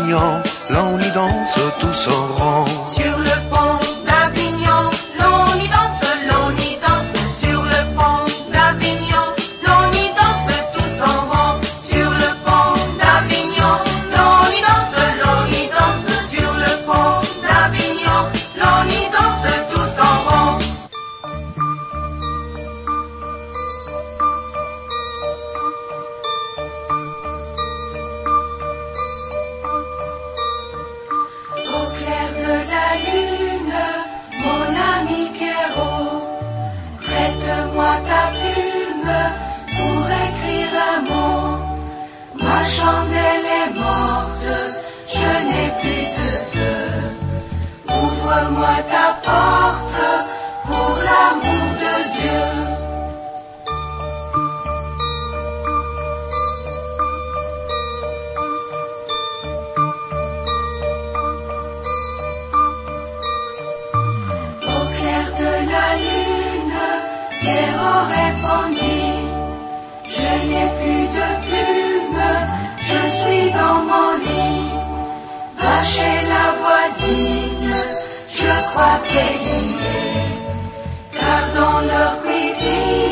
d'Avignon, l'on y danse tous en rond. Sur le pont d'Avignon, l'on y danse, l'on y danse. Sur le pont d'Avignon, l'on y danse tous en rond. Sur le pont d'Avignon, l'on y danse, l'on y danse. Sur le pont d'Avignon, l'on y danse tous en rond. Au clair de la lune, mon ami Pierrot, prête-moi ta plume pour écrire un mot. Ma chandelle est morte, je n'ai plus de feu. Ouvre-moi ta porte pour l'amour de Dieu. Au clair de la lune, Pierrot répondit, je n'ai plus de plume, je suis dans mon lit. Va chez la voisine, je crois qu'elle y est, car dans leur cuisine,